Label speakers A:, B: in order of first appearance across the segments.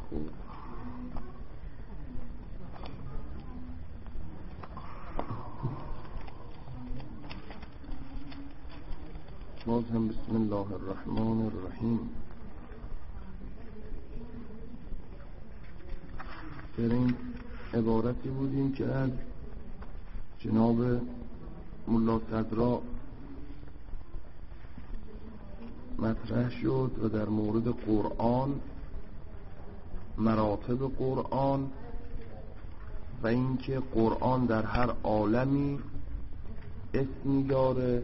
A: خوب. باز هم بسم الله الرحمن الرحیم. در این عبارتی بودیم که از جناب ملا صدرا مطرح شد و در مورد قرآن، مراتب قرآن و اینکه قرآن در هر عالمی اسمی داره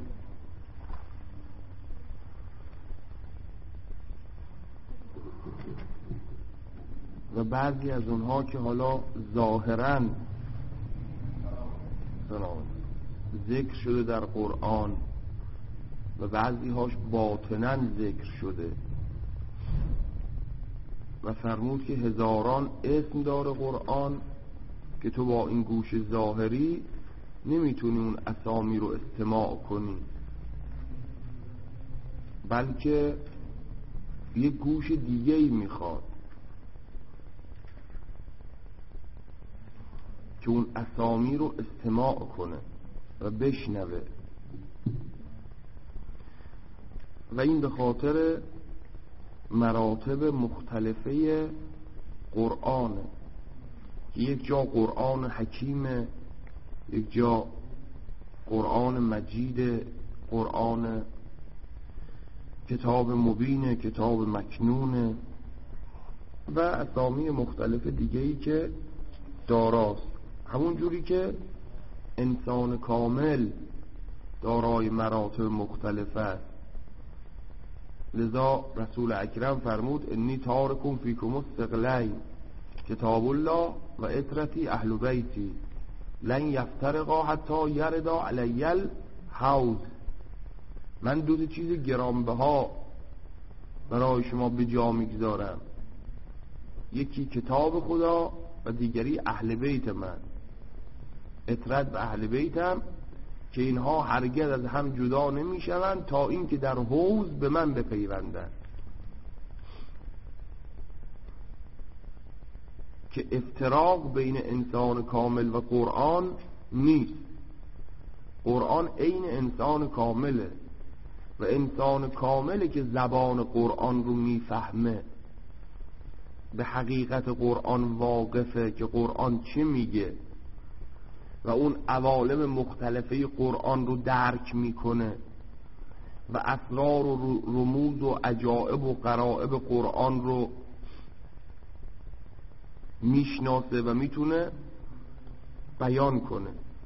A: و بعضی از اونها که حالا ظاهراً ذکر شده در قرآن و بعضی هاش باطناً ذکر شده و فرمود که هزاران اسم داره قرآن که تو با این گوش ظاهری نمیتونی اون اسامی رو استماع کنی، بلکه یه گوش دیگه ای میخواد که اون اسامی رو استماع کنه و بشنوه. و این به خاطر مراتب مختلفه قرآنه که یک جا قرآن حکیمه، یک جا قرآن مجید، قرآن کتاب مبینه، کتاب مکنونه و اسامی مختلف دیگه‌ای که داراست. همون جوری که انسان کامل دارای مراتب مختلف است. لذا رسول اکرم فرمود انی تارکم فیکم الثقلین کتاب الله و اطرتی اهل بیتی لن یفترقا حتی یردا علی الحوض. من دو چیز گرانبها برای شما به جا میگذارم، یکی کتاب خدا و دیگری اهل بیت من، اطرت به اهل بیتم که اینها هرگز از هم جدا نمی شوند تا اینکه در حوض به من بپیوندند. که افتراق بین انسان کامل و قرآن نیست. قرآن عین انسان کامله و انسان کامله که زبان قرآن رو میفهمه، به حقیقت قرآن واقفه که قرآن چه میگه و اون عوالم مختلفه قرآن رو درک میکنه و اسرار و رموز و عجائب و غرائب قرآن رو میشناسه و میتونه بیان کنه.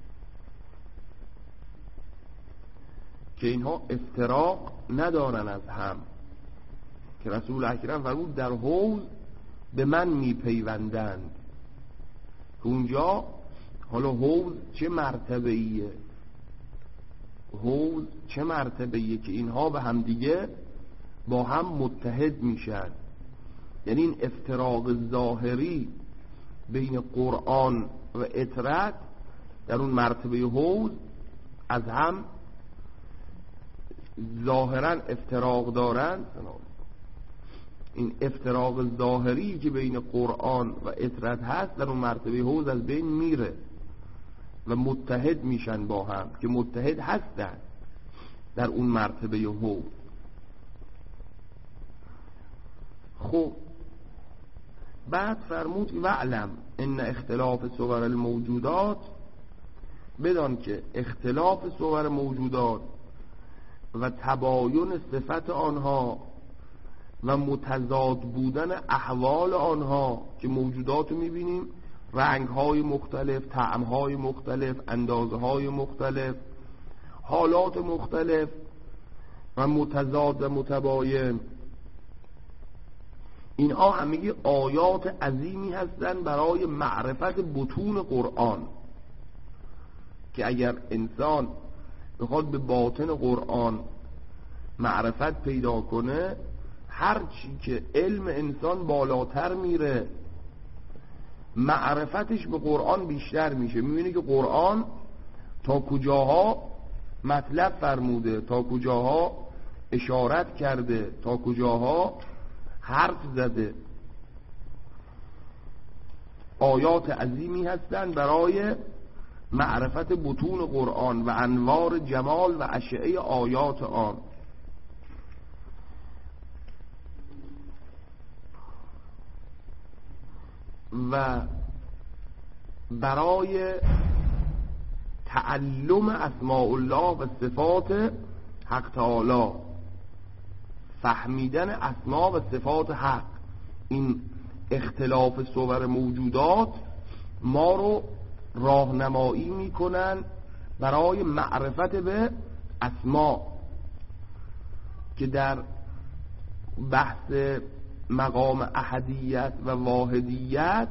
A: که اینها افتراق ندارن از هم، که رسول اکرم فرمود در حوض به من میپیوندند. که اونجا حالا حوض چه مرتبه ایه، حوض چه مرتبه ایه که اینها به هم دیگه با هم متحد میشن. یعنی این افتراق ظاهری بین قرآن و اطرت در اون مرتبه حوض از هم ظاهرا افتراق دارن. این افتراق ظاهری که بین قرآن و اطرت هست در اون مرتبه حوض از بین میره و متحد میشن با هم، که متحد هستن در اون مرتبه حوض. خب بعد فرمود وعلم ان اختلاف صور الموجودات، بدان که اختلاف صور موجودات و تباین صفت آنها و متضاد بودن احوال آنها، که موجودات رو میبینیم رنگ‌های مختلف، طعم‌های مختلف، اندازه‌های مختلف، حالات مختلف و متضاد و متباین، اینها همه آیات عظیمی هستند برای معرفت بطون قرآن. که اگر انسان بخواد به باطن قرآن معرفت پیدا کنه، هر چی که علم انسان بالاتر میره معرفتش به قرآن بیشتر میشه. میبینی که قرآن تا کجاها مطلب فرموده، تا کجاها اشارت کرده، تا کجاها حرف زده. آیات عظیمی هستند برای معرفت بطون قرآن و انوار جمال و اشعه آیات آن. و برای تعلم اسماء الله و صفات حق تعالی، فهمیدن اسما و صفات حق، این اختلاف صور موجودات ما رو راهنمایی میکنن برای معرفت به اسما، که در بحث مقام احدیت و واحدیت،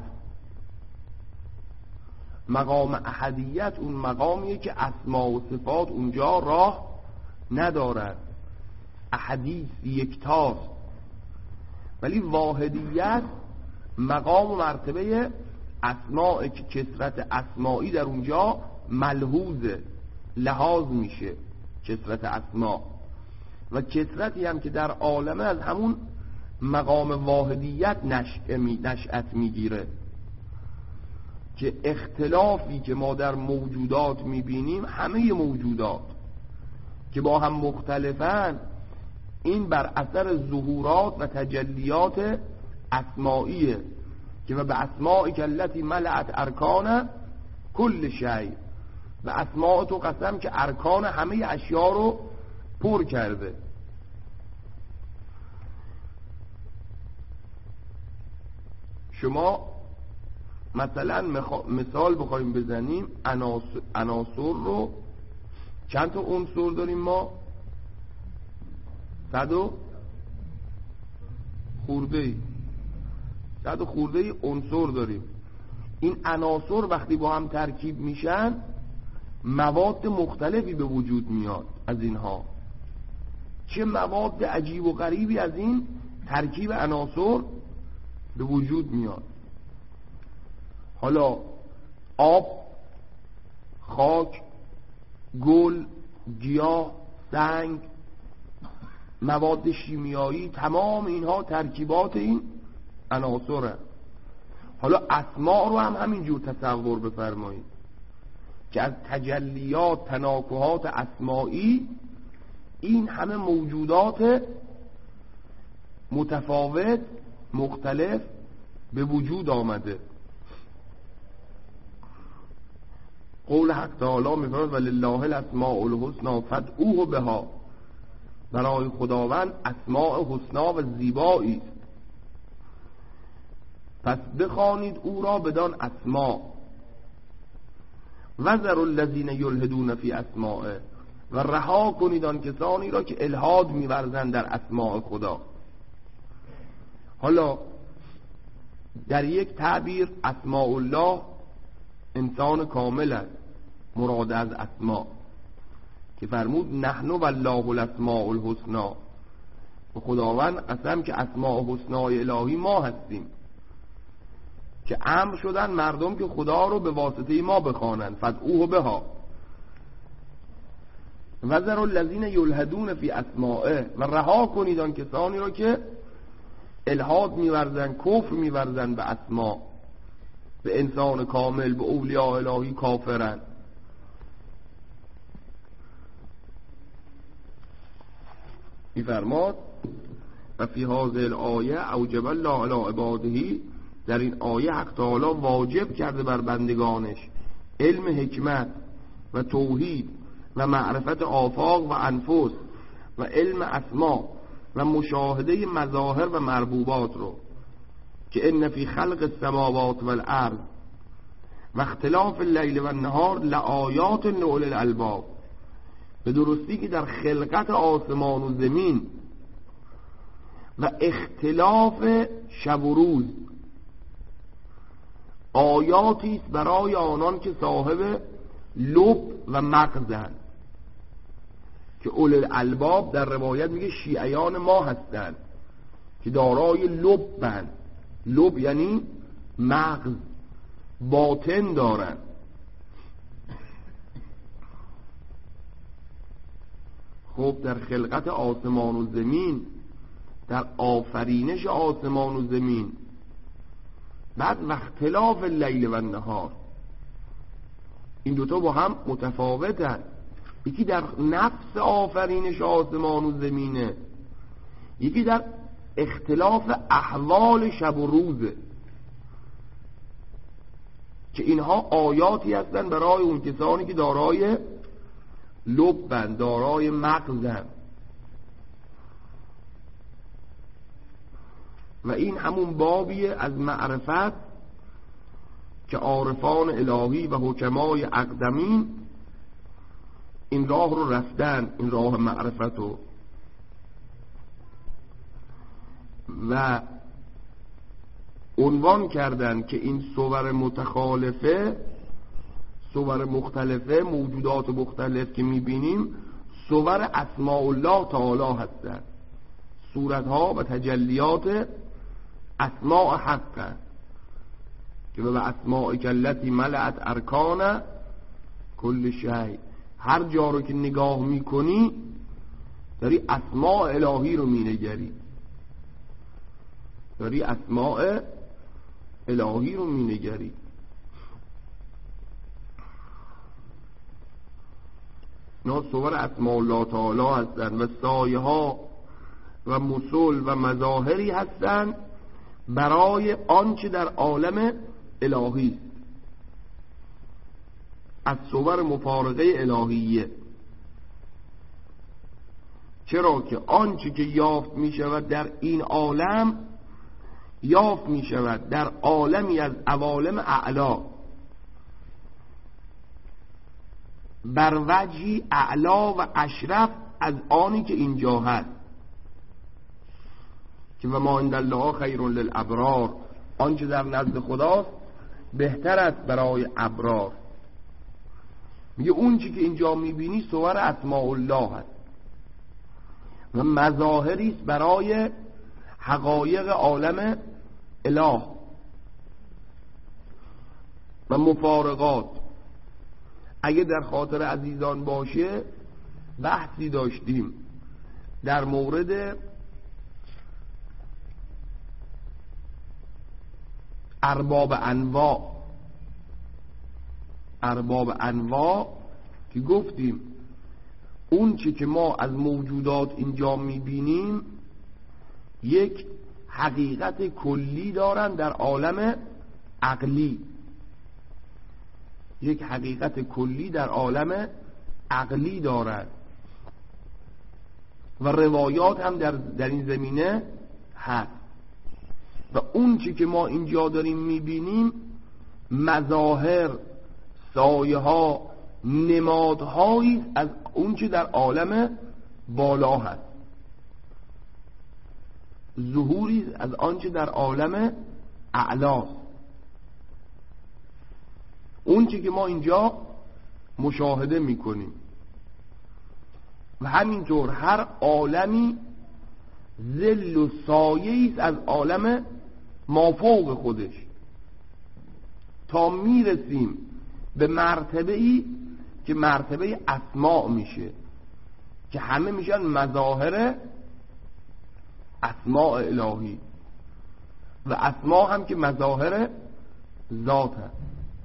A: مقام احدیت اون مقامیه که اسما و صفات اونجا راه ندارد، احدیث یکتاست، ولی واحدیت مقام و مرتبه اسماء که کثرت اسمایی در اونجا ملحوظه، لحاظ میشه کثرت اسما، و کثرتی هم که در عالمه از همون مقام واحدیت نشأت میگیره، که اختلافی که ما در موجودات میبینیم، همه موجودات که با هم مختلفن، این بر اثر ظهورات و تجلیات اسمائیه، که به اسمائی که التي ملأت ارکان کل شیء، و اسماء تو قسم که ارکان همه اشیا رو پر کرده. شما مثلا مثال بخوایم بزنیم، عناصر رو چند تا عنصر داریم ما؟ 100 خورده عنصر داریم. این عناصر وقتی با هم ترکیب میشن، مواد مختلفی به وجود میاد از اینها. چه مواد عجیب و غریبی از این ترکیب عناصر به وجود میاد. حالا آب، خاک، گل، گیاه، سنگ، مواد شیمیایی، تمام اینها ترکیبات این عناصره. حالا اسماء رو هم همینجور تصور بفرمایید که از تجلیات، تناکهات اسمائی این همه موجودات متفاوت، مختلف به وجود آمده. قول حق تعالی میفرماید ولله الاسماء الحسنی فادعوه بها، برای خداوند اسماء حسنا و زیبایی است، پس بخوانید او را بدان اسماء. وذروا الذین یلحدون فی اسمائه، و رها کنید آن کسانی را که الحاد می‌ورزند در اسماء خدا. حالا در یک تعبیر اسماء الله انسان کامل است، مراد از اسماء که فرمود نحن والله الاسماء الحسنا، و خداوند قسم که اسماء حسنای الهی ما هستیم، که امر شدن مردم که خدا رو به واسطه ما بخوانند. فادعوه بها. وذروا الذین یلحدون فی اسمائه، و رها کنید آن کسانی را که الحاد می‌ورزند، کفر می‌ورزند به اسما، به انسان کامل، به اولیاء الهی کافرند. می‌فرماد و فی هذه الآیه اوجب الله علی عباده، در این آیه حق تعالی واجب کرده بر بندگانش علم حکمت و توحید و معرفت آفاق و انفس و علم اسما و مشاهده مظاهر و مربوبات رو، که ان فی خلق السماوات والارض و اختلاف اللیل و النهار لآیات لأولی الالباب، به درستی که در خلقت آسمان و زمین و اختلاف شب و روز آیاتی است برای آنان که صاحب لب و مغزند، که اولی الالباب در روایت میگه شیعیان ما هستند که دارای لبند. لب یعنی مغز، باطن دارند. خب در خلقت آسمان و زمین، در آفرینش آسمان و زمین، بعد و اختلاف اللیل و النهار، این دوتا با هم متفاوتن. یکی در نفس آفرینش آسمان و زمینه، یکی در اختلاف احوال شب و روزه، که اینها آیاتی هستن برای اون کسانی که دارای لبن، دارای مغزن. و این همون بابیه از معرفت که عارفان الهی و حکمای اقدمین این راه رو رفتن، این راه معرفت رو، و عنوان کردن که این صور متخالفه، صور مختلفه، موجودات مختلف که میبینیم صور اسماء الله تعالی هستن، صورتها و تجلیات اسماء حق، که به اسماء کلتی ملعت ارکان کل شیء. هر جا رو که نگاه میکنی داری اسماء الهی رو مینگری، داری اسماء الهی رو مینگری. اینا صور اسماء الله تعالی هستن و سایه ها و مثل و مظاهری هستن برای آنچه در عالم الهی است، از صور مفارقه الهیه. چرا که آنچه که یافت می شود در این عالم یافت می شود در عالمی از عوالم اعلا، بر وجهی اعلا و اشرف از آنی که اینجا هست، که و ما عند الله خیر للابرار، آنچه در نزد خداست بهتر است برای ابرار. میگه اون چی که اینجا میبینی صور اسماء الله هست و مظاهری است برای حقایق عالم اله و مفارقات. اگه در خاطر عزیزان باشه بحثی داشتیم در مورد ارباب انواع که گفتیم اون چی که ما از موجودات اینجا میبینیم یک حقیقت کلی دارن در عالم عقلی، یک حقیقت کلی در عالم عقلی دارن و روایات هم در این زمینه هست. و اون چی که ما اینجا داریم میبینیم مظاهر، سایه ها، نمادهایی از اون چی در عالم بالا هست، ظهوری از آنچه در عالم اعلاست. اون چی که ما اینجا مشاهده میکنیم و همینطور هر عالمی ظل و سایه‌ای است از عالم مافوق خودش، تا میرسیم به مرتبه‌ای که مرتبه اسماء میشه، که همه میشن مظاهر اسماء الهی و اسماء هم که مظاهر ذات هست.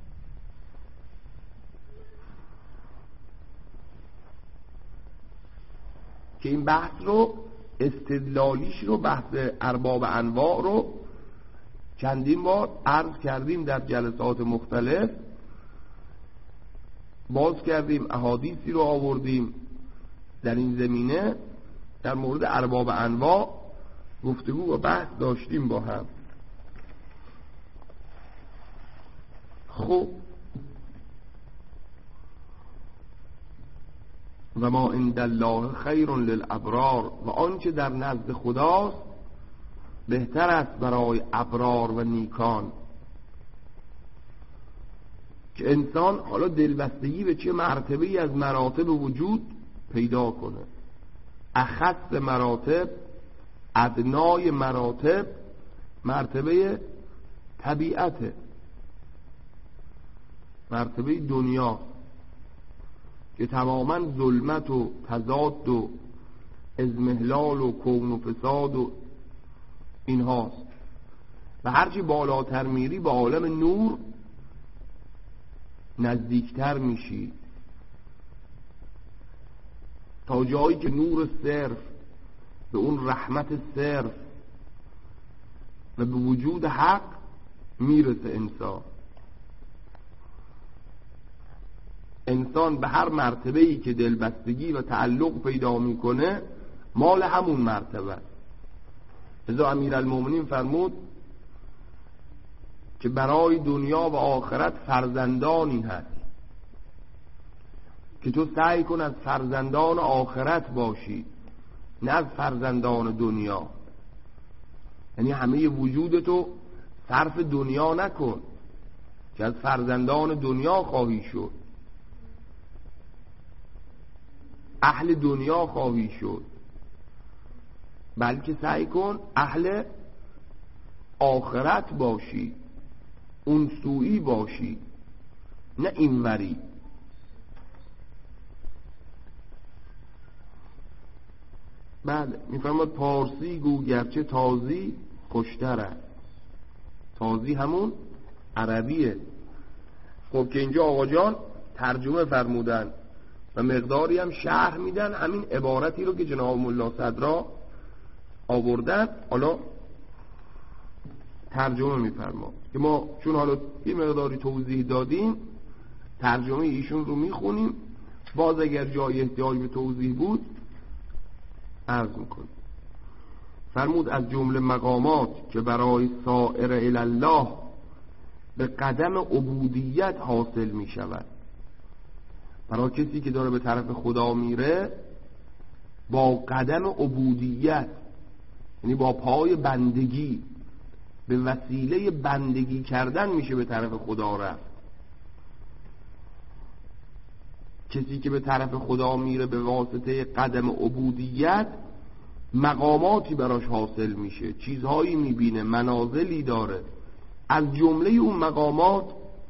A: که این بحث رو استدلالیش رو، بحث ارباب انواع رو چندین بار عرض کردیم در جلسات مختلف، باز کردیم، احادیثی رو آوردیم در این زمینه، در مورد ارباب انواع گفتگو و بحث داشتیم با هم. خب و ما عند الله خیر للابرار، و آنچه در نزد خداست بهتر است برای ابرار و نیکان. که انسان حالا دلبستگی به چه مرتبه‌ای از مراتب وجود پیدا کنه، اخص مراتب، ادنای مراتب، مرتبه طبیعته، مرتبه دنیا که تماما ظلمت و تضاد و ازمهلال و کون و فساد و این هاست. و هرچی بالاتر میری به عالم نور نزدیکتر میشی، تا جایی که نور صرف به اون رحمت صرف و به وجود حق میرسه. انسان به هر مرتبه‌ای که دلبستگی و تعلق پیدا میکنه مال همون مرتبه. لذا امیرالمومنین فرمود که برای دنیا و آخرت فرزندانی هست که تو سعی کن از فرزندان آخرت باشی، نه از فرزندان دنیا. یعنی همه وجودتو صرف دنیا نکن که از فرزندان دنیا خواهی شد، اهل دنیا خواهی شد، بلکه سعی کن اهل آخرت باشی، اون سویی باشی، نه اینوری. بله میفرماد پارسی گو گرچه تازی خوشتر است. تازی همون عربیه. خب که اینجا آقا جان ترجمه فرمودن و مقداری هم شرح میدن همین عبارتی رو که جناب ملا صدرا آوردن. حالا ترجمه میفرما که ما چون حالا یه مقداری توضیح دادیم ترجمه ایشون رو میخونیم، باز اگر جای احتیاج به توضیح بود عرض میکنیم. فرمود از جمله مقامات که برای سائر الله به قدم عبودیت حاصل میشود، برای کسی که داره به طرف خدا میره با قدم عبودیت، یعنی با پای بندگی، به وسیله بندگی کردن میشه به طرف خدا رفت. کسی که به طرف خدا میره به واسطه قدم عبودیت مقاماتی براش حاصل میشه، چیزهایی میبینه، منازلی داره. از جمله اون مقامات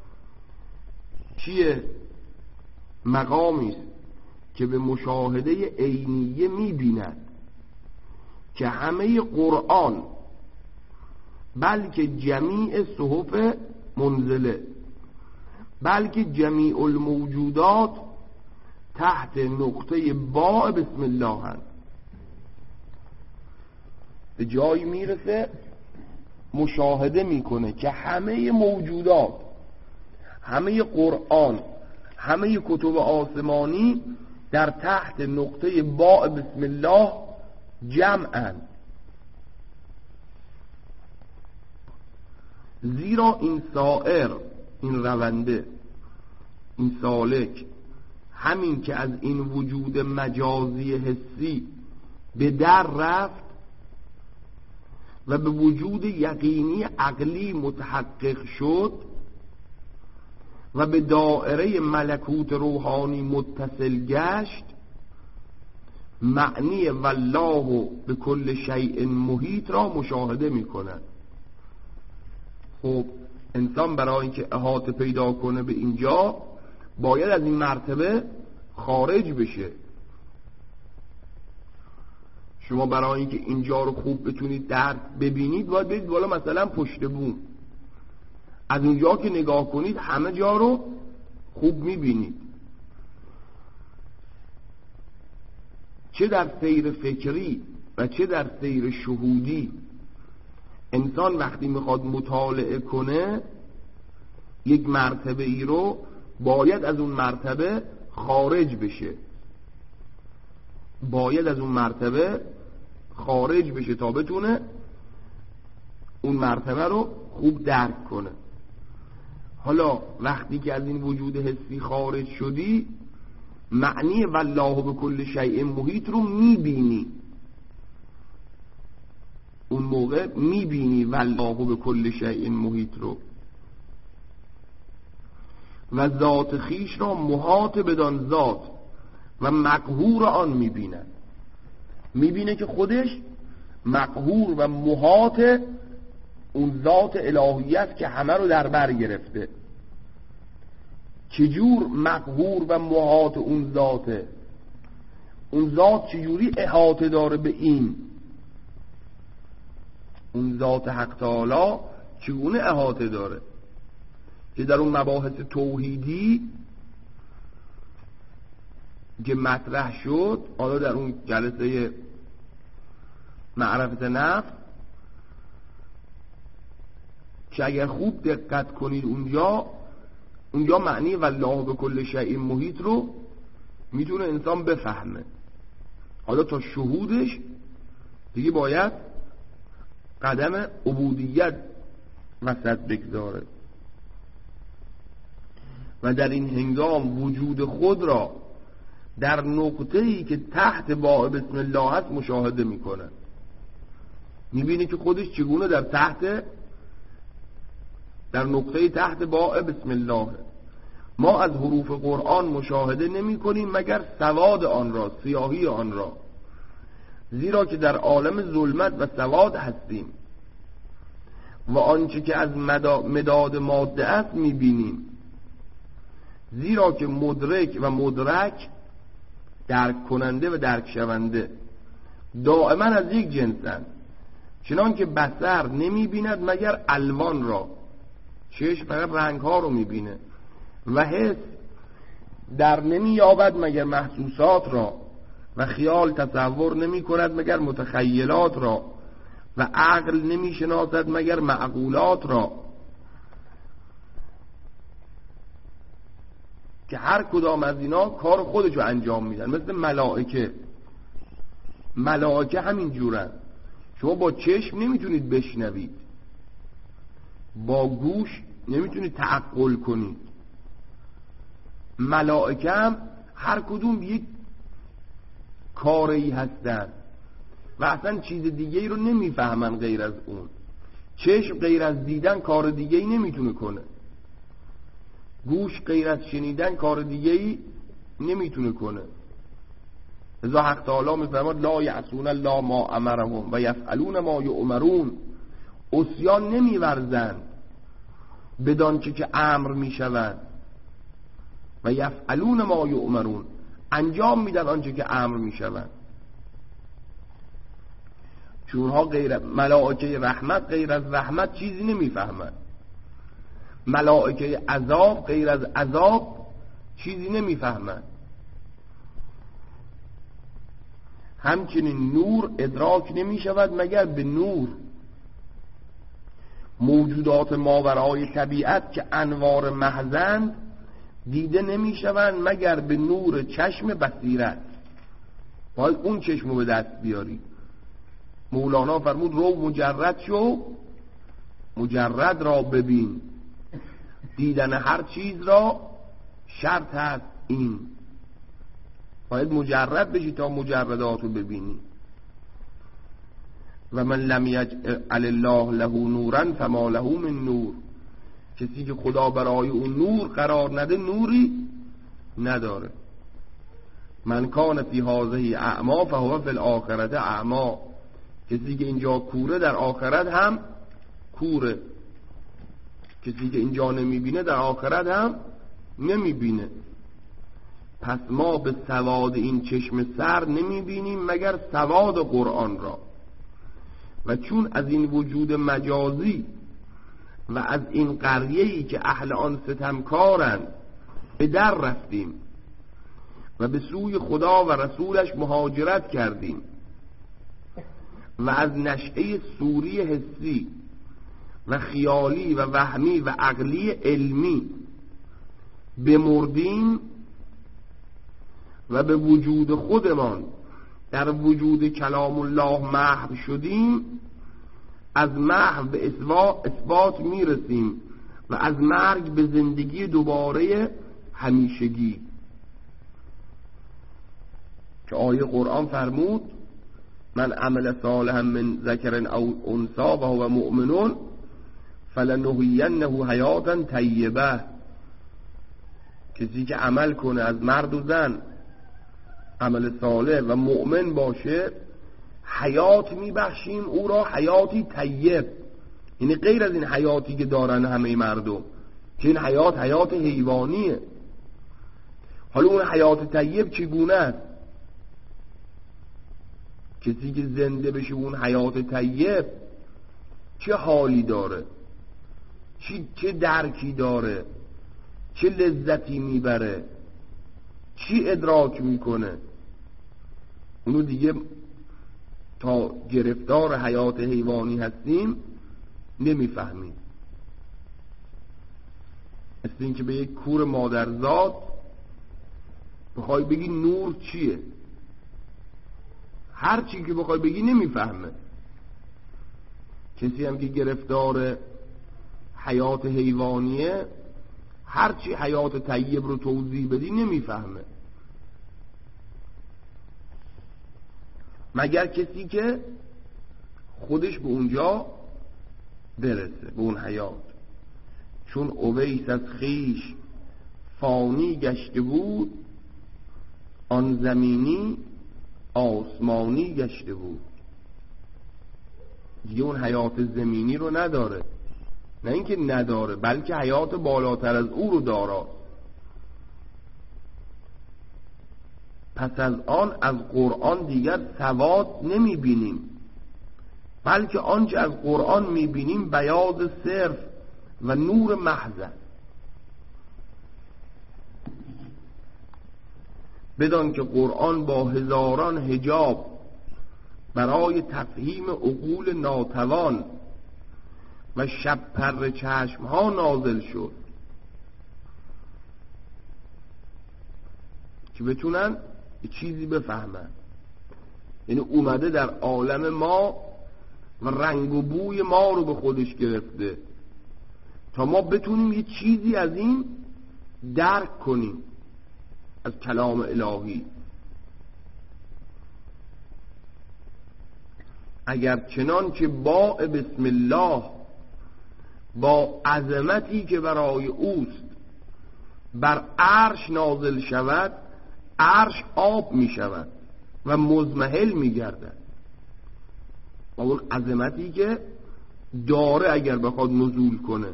A: چیه؟ مقامی است که به مشاهده عینیه میبیند که همه قرآن بلکه جمیع صحف منزله بلکه جمیع الموجودات تحت نقطه باء بسم الله هست. به جایی میرسه مشاهده میکنه که همه موجودات، همه قرآن، همه کتب آسمانی در تحت نقطه باء بسم الله جمعن. زیرا این سائر، این رونده، این سالک، همین که از این وجود مجازی حسی به در رفت و به وجود یقینی عقلی متحقق شد و به دائره ملکوت روحانی متصل گشت، معنی والله به کل شیء محیط را مشاهده می کند. خب انسان برای اینکه احاطه پیدا کنه به اینجا باید از این مرتبه خارج بشه. شما برای اینکه اینجا رو خوب بتونید درک ببینید باید برید بالا، مثلا پشت بوم. از اونجا که نگاه کنید همه جا رو خوب میبینید. چه در سیر فکری و چه در سیر شهودی انسان وقتی میخواد مطالعه کنه یک مرتبه ای رو باید از اون مرتبه خارج بشه، باید از اون مرتبه خارج بشه تا بتونه اون مرتبه رو خوب درک کنه. حالا وقتی که از این وجود حسی خارج شدی معنی والله به کل شیء محیط رو میبینی، اون موقع میبینی والله به کل شیء محیط رو و ذات خیش را محاط بدان ذات و مقهور آن میبینه. میبینه که خودش مقهور و محاط اون ذات الهیت که همه رو در بر گرفته. چجور مقهور و محاط اون ذاته؟ اون ذات چجوری احاطه داره به این؟ اون ذات حق تعالی چگونه احاطه داره، که در اون مباحث توحیدی که مطرح شد، حالا در اون جلسه معرفت نفس، که اگر خوب دقت کنید اونجا معنی والله به کل شیء محیط رو میتونه انسان بفهمه. حالا تا شهودش دیگه باید قدم عبودیت وسط بگذاره و در این هنگام وجود خود را در نقطه‌ای که تحت باء بسم الله هست مشاهده میکنه. میبینه که خودش چگونه در نقطه تحت باء بسم الله. ما از حروف قرآن مشاهده نمی کنیم مگر سواد آن را، سیاهی آن را، زیرا که در عالم ظلمت و سواد هستیم و آنچه که از مداد ماده است می بینیم، زیرا که مدرک و مدرک، درک کننده و درک شونده، دائما از یک جنسند. چنان که بصر نمی بیند مگر الوان را، چشم فقط رنگ ها رو می بینه، و حس در نمی یابد مگر محسوسات را، و خیال تصور نمی کند مگر متخیلات را، و عقل نمی شناسد مگر معقولات را، که هر کدام از اینا کار خودشو انجام میدن. مثل ملائکه همین جورن. شما با چشم نمیتونید بشنوید، با گوش نمیتونید تعقل کنید. ملائکه هم هر کدوم یک کاری هستن و اصلا چیز دیگه ای رو نمیفهمن غیر از اون. چشم غیر از دیدن کار دیگه ای نمیتونه کنه، گوش غیر از شنیدن کار دیگه ای نمیتونه کنه. لذا حق تعالی میفرماد لا یعصون الله ما امرهم و یفعلون ما یؤمرون. عصیان نمیورزند بدانچه که امر میشوند، و یفعلون ما یؤمرون، انجام میدن آنچه که امر میشوند. چونها ملائکه رحمت غیر از رحمت چیزی نمیفهمند، ملائکه عذاب غیر از عذاب چیزی نمیفهمند. همچنین نور ادراک نمی شود مگر به نور. موجودات ماورای طبیعت که انوار محضند دیده نمی شوند مگر به نور چشم بصیرت. باید اون چشم رو به دست بیاری. مولانا فرمود رو مجرد شو، مجرد را ببین، دیدن هر چیز را شرط هست این. باید مجرد بشی تا مجردات رو ببینی. و من لم یجعل الله له نورا فما له من نور. کسی که خدا برای اون نور قرار نده نوری نداره. من کان فی هذه اعما فهو فی الاخرة اعما. کسی که اینجا کوره در آخرت هم کوره، کسی که اینجا نمیبینه در آخرت هم نمیبینه. پس ما به سواد این چشم سر نمیبینیم مگر سواد قرآن را. و چون از این وجود مجازی و از این قریه‌ای که اهل آن ستمکارند به در رفتیم و به سوی خدا و رسولش مهاجرت کردیم و از نشأه صوری حسی و خیالی و وهمی و عقلی علمی بمردیم و به وجود خودمان در وجود کلام الله محو شدیم، از محو به اثبات میرسیم و از مرگ به زندگی دوباره همیشگی. که آیه قرآن فرمود من عمل صالحا من ذکر او انثی و هو مؤمن فلنحیینه حیاتا طیبه. کسی که عمل کنه از مرد و زن، عمل صالح و مؤمن باشه، حیات میبخشیم او را، حیاتی طیب. یعنی غیر از این حیاتی که دارن همه مردم، که این حیات حیوانیه. حالا اون حیات طیب چگونه است؟ کسی که زنده بشه اون حیات طیب چه حالی داره؟ چه درکی داره، چه لذتی میبره، چی ادراک میکنه، اونو دیگه تا گرفتار حیات حیوانی هستیم نمیفهمیم. مثل این که به یک کور مادرزاد بخوای بگی نور چیه، هر چی که بخوای بگی نمیفهمه. کسی هم که گرفتار حیات حیوانیه، هر چی حیات طیب رو توضیح بدی نمیفهمه، مگر کسی که خودش به اونجا برسه، به اون حیات. چون اویس از خیش فانی گشته بود، آن زمینی آسمانی گشته بود. دیگه اون حیات زمینی رو نداره، نه اینکه نداره، بلکه حیات بالاتر از او رو داره. پس از آن از قرآن دیگر سواد نمی بینیم، بلکه آنچه از قرآن می بینیم بیاض صرف و نور محض است. بدان که قرآن با هزاران حجاب برای تفهیم عقول ناتوان و شب پر چشم ها نازل شد که بتونن چیزی بفهمن. یعنی اومده در عالم ما و رنگ و بوی ما رو به خودش گرفته تا ما بتونیم یه چیزی از این درک کنیم، از کلام الهی. اگر چنان که با بسم الله با عظمتی که برای اوست بر عرش نازل شود، عرش آب می شود و مزمحل می گردد. با اون عظمتی که داره اگر بخواد نزول کنه.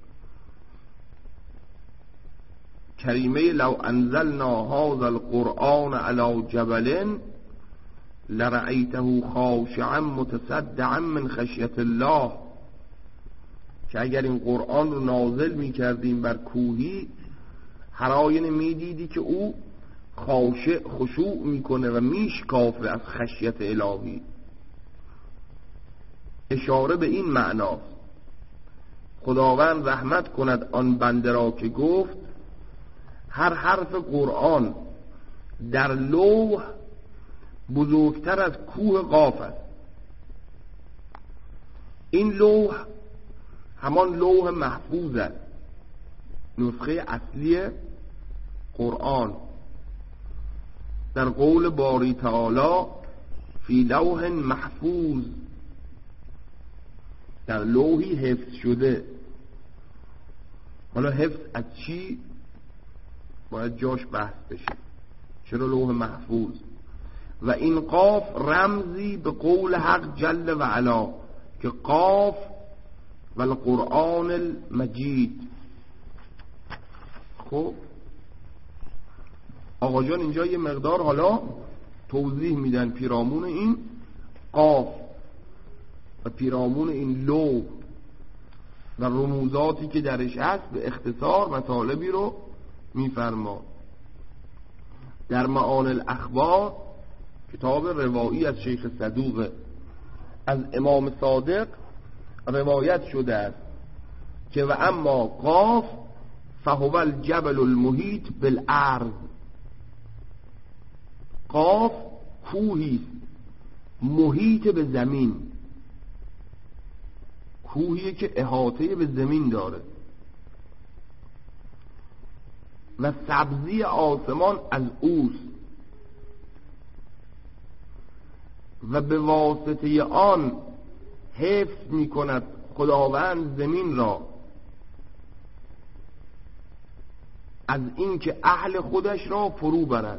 A: کریمه لو انزلنا هذا القرآن على جبل لرأیته خاشعا متصدعا من خشیت الله، که اگر این قرآن رو نازل می کردیم بر کوهی، هر آینه می دیدی که او خاشع خشوع میکنه و میشکافه از خشیت الهی. اشاره به این معنا خداوند رحمت کند آن بنده را که گفت هر حرف قرآن در لوح بزرگتر از کوه قاف است. این لوح همان لوح محفوظ است، نسخه اصلی قرآن. در قول باری تعالی فی لوح محفوظ، در لوحی حفظ شده. حالا حفظ از چی باید جاش بحث بشه، چرا لوح محفوظ؟ و این قاف رمزی به قول حق جل و علا که قاف و القرآن المجید. خب آقا جان اینجا یه مقدار حالا توضیح میدن پیرامون این قاف و پیرامون این لوح و رموزاتی که درش هست، به اختصار مطالبی رو میفرما. در معانی الاخبار، کتاب روایی از شیخ صدوق، از امام صادق روایت شده است که و اما قاف فهو الجبل المحیط بالارض. قاف کوهی محیط به زمین، کوهیه که احاطه به زمین داره و سبزی آسمان از اوست و به واسطه آن حفظ می کند خداوند زمین را از اینکه اهل خودش را فرو برد.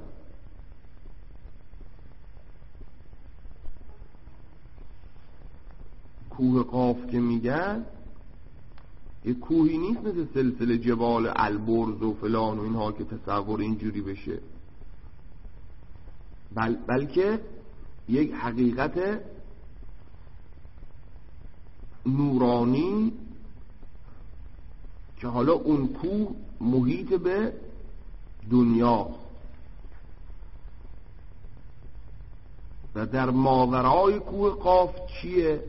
A: کوه قاف که میگن یه کوهی نیست مثل سلسله جبال البرز و فلان و اینها که تصور اینجوری بشه، بلکه یک حقیقت نورانی که حالا اون کوه محیط به دنیاست و در ماورای کوه قاف چیه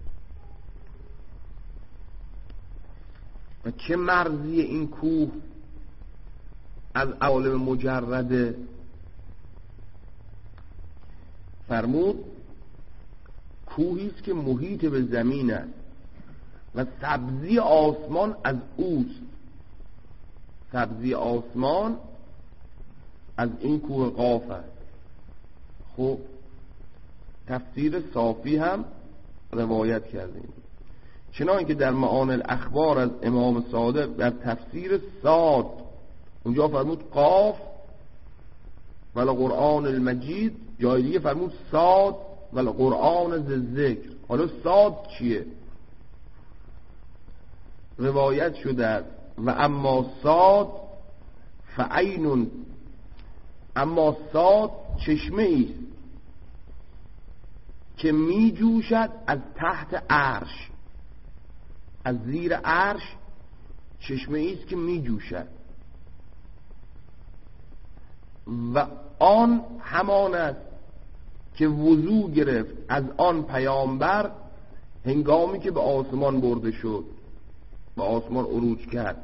A: و چه مرزی این کوه از عالم مجرده. فرمود کوهیست که محیط به زمین است و سبزی آسمان از اوست. سبزی آسمان از این کوه قاف است. خب تفسیر صافی هم روایت کردیم، چنانکه که در معانی الاخبار از امام صادق در تفسیر صاد اونجا فرمود قاف ولی قرآن المجید، جای دیگه فرمود صاد ولی قرآن ذکر. حالا صاد چیه؟ روایت شده است و اما صاد فعینون، اما صاد چشمه ایست که می جوشد از تحت عرش، از زیر عرش چشمه ایست که می جوشد و آن همان است که وضو گرفت از آن پیامبر هنگامی که به آسمان برده شد، به آسمان عروج کرد.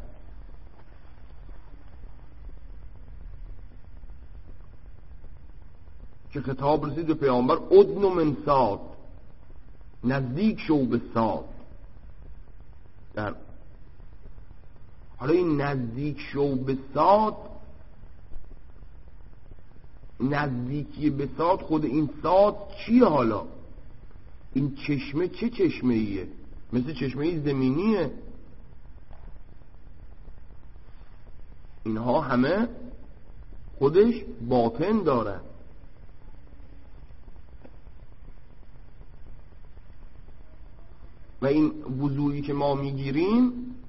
A: که خطاب رسید به پیامبر ادنو من صاد، نزدیک شو به صاد. در حالا این نزدیک شو به صاد، نزدیکی به صاد، خود این صاد چیه؟ حالا این چشمه چه چشمه ایه؟ مثل چشمه زمینیه؟ اینها همه خودش باطن داره. و این وضوعی که ما میگیریم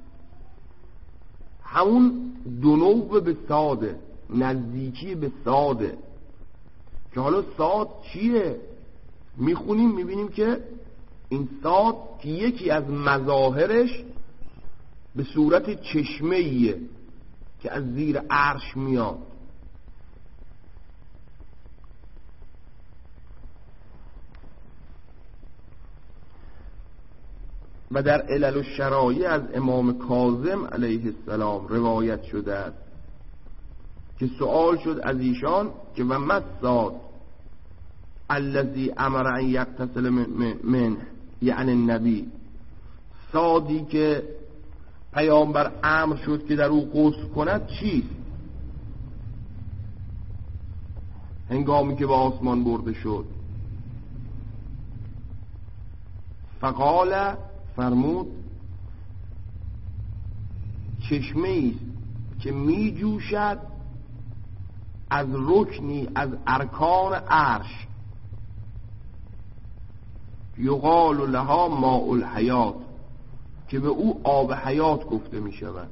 A: همون دنو به صاده، نزدیکی به صاده. که حالا صاد چیه؟ میخونیم میبینیم که این صاد که یکی از مظاهرش به صورت چشمه ایه که از زیر عرش میاد. و در علل الشرایع از امام کاظم علیه السلام روایت شده است که سؤال شد از ایشان که و مصاد الذی امر ان یغتسل من یعنی النبی، صادی که پیامبر امر شد که در او غسل کند چیست هنگامی که به آسمان برده شد؟ فقال، فرمود چشمه ایست که می جوشد از رکنی از ارکان عرش، یقال لها ماء الحیات، که به او آب حیات گفته می شود.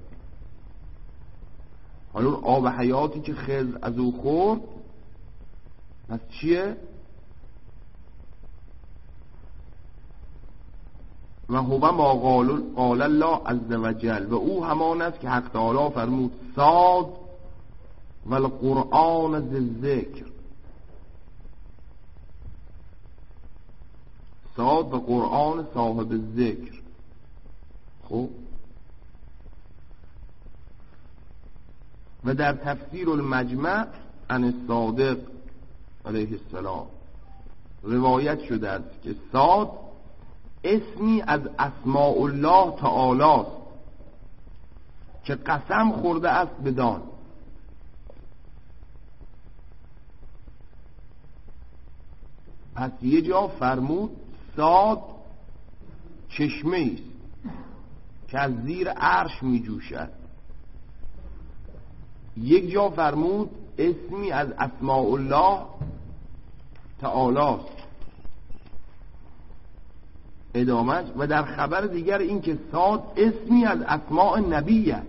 A: حالا اون آب حیاتی که خضر از او خورد پس چیه؟ و هو ما قال الله عز وجل، و او همان است که حق تعالی فرمود صاد و القرآن ذی، صاد و قرآن صاحب ذکر. خب و در تفسیر المجمع عن الصادق علیه السلام روایت شده است که صاد اسمی از اسماء الله تعالی است که قسم خورده است بدان. پس یه جا فرمود صاد چشمه است که از زیر عرش می جوشد، یک جا فرمود اسمی از اسماء الله تعالی است. ادامه و در خبر دیگر این که صاد اسمی از اسماء نبی است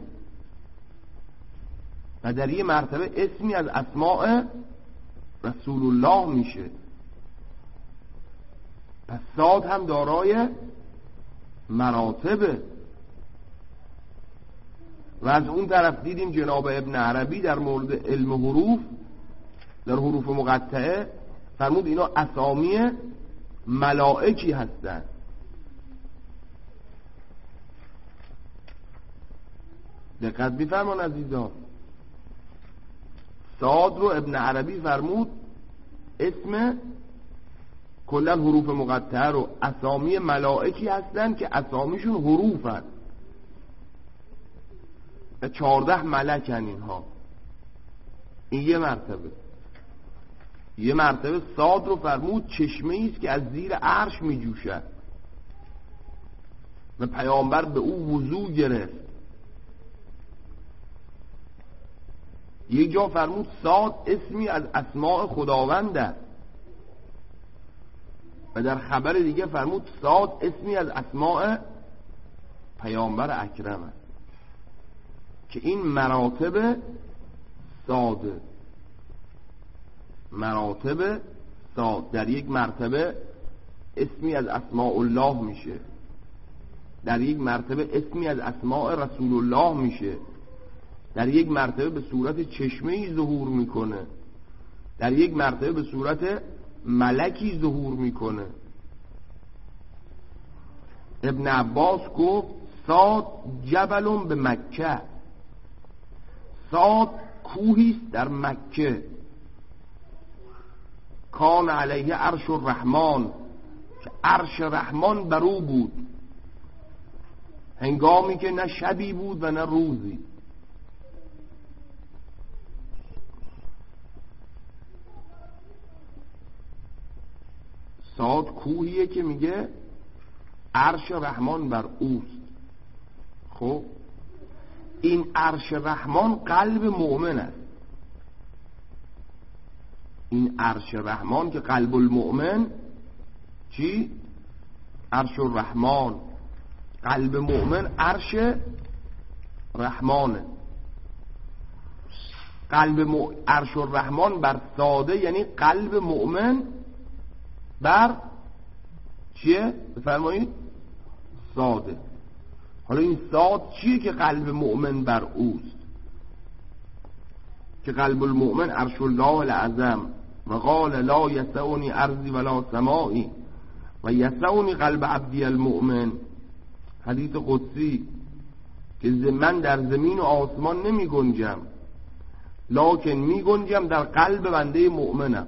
A: و در یه مرتبه اسمی از اسماء رسول الله میشه. پس صاد هم دارای مراتبه. و از اون طرف دیدیم جناب ابن عربی در مورد علم حروف، در حروف مقطعه فرمود اینا اسامی ملائکی هستند. دقت بفرمان عزیزان، صاد رو ابن عربی فرمود اسم کلا حروف مقطعه رو اسامی ملائکی هستن که اسامیشون حروف هست. 14 ملکن اینها. این یه مرتبه صاد رو فرمود چشمه است که از زیر عرش می جوشد و پیامبر به او وضو گرفت. یک جا فرمود صاد اسمی از اسماء خداوند است و در خبر دیگه فرمود صاد اسمی از اسماء پیامبر اکرم است. که این مراتب صاد در یک مرتبه اسمی از اسماء الله میشه، در یک مرتبه اسمی از اسماء رسول الله میشه، در یک مرتبه به صورت چشمه‌ای ظهور میکنه، در یک مرتبه به صورت ملکی ظهور میکنه. ابن عباس گفت صاد جبل به مکه، صاد کوهیست در مکه، کان علیه عرش الرحمن، که عرش رحمان بر او بود هنگامی که نه شبی بود و نه روزی. صاد کوهیه که میگه عرش رحمان بر اوست. خب این عرش رحمان قلب مؤمن است. این عرش رحمان که قلب المؤمن چی؟ عرش الرحمن. قلب مؤمن عرش رحمانه. عرش الرحمن بر ساده یعنی قلب مؤمن بر چیه؟ بفرمایید ساده. حالا این ساد چیه که قلب مؤمن بر اوست؟ که قلب المؤمن عرش الله العظم و قال لا یسعنی ارضی ولا سمائی و یسعنی قلب عبدی المؤمن. حدیث قدسی که من در زمین و آسمان نمی گنجم لکن می گنجم در قلب بنده مؤمنم.